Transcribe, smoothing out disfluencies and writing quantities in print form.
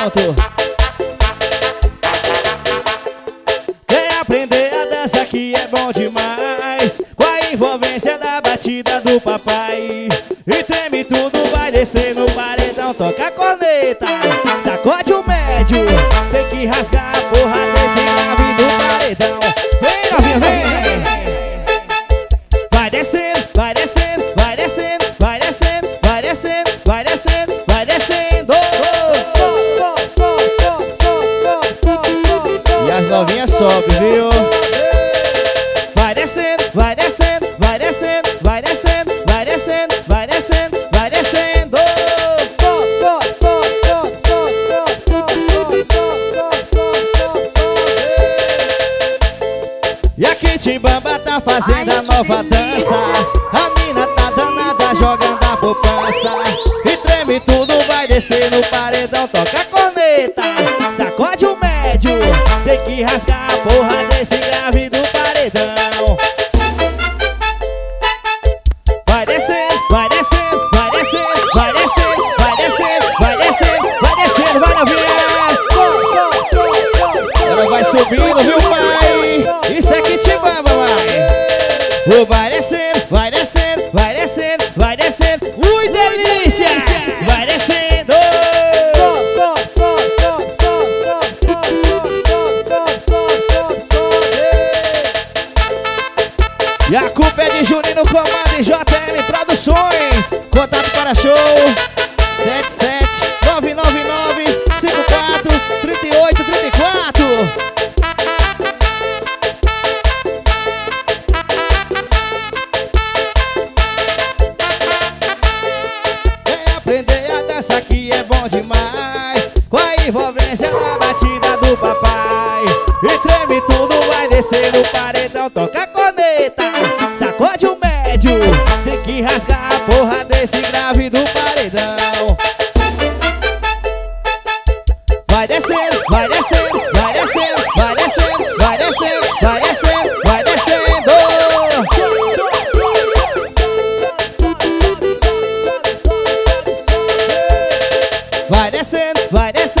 alto. Quer aprender a dança que é bom demais, com a envolvência da batida do papai. E treme tudo, vai descer no paredão, toca a corneta, sacode o médio, tem que rasgar a porra desse grave do paredão. Vem, novinha, vem! Vai descendo, vai descendo, vai descendo, vai descendo, vai descendo, vai descendo, vai descendo. E as novinhas sobem, viu? Vai descendo, vai descendo, vai descendo, vai descendo, vai descendo, vai descendo, vai descendo. E a Kitibamba tá fazendo a nova dança, a mina tá danada jogando a poupança. E treme tudo, vai descer no paredão, toca a corneta, sacode o médio, tem que rasgar a porra desse grave do paredão. Vai descendo, vai descendo, vai descendo, vai descendo, vai descendo, vai descendo, vai descendo, vai novinha. Ela vai subindo, viu, pai? Isso é Kitibamba, vai. Vai descendo, vai descendo, vai descendo, vai descendo. Ui, delícia! Vai descendo. E a culpa é de Juninho no comando e JM Produções. Contato para show 77999543834. Quer aprender a dança que é bom demais, com a envolvência da batida do papai. E treme tudo, vai descer no paredão, toca a corneta, sacode o médio, tem que rasgar a porra desse grave do paredão. Vai descendo, vai descendo, vai descendo, vai descendo, vai descendo, vai descendo, vai descendo. Vai descendo, vai descendo.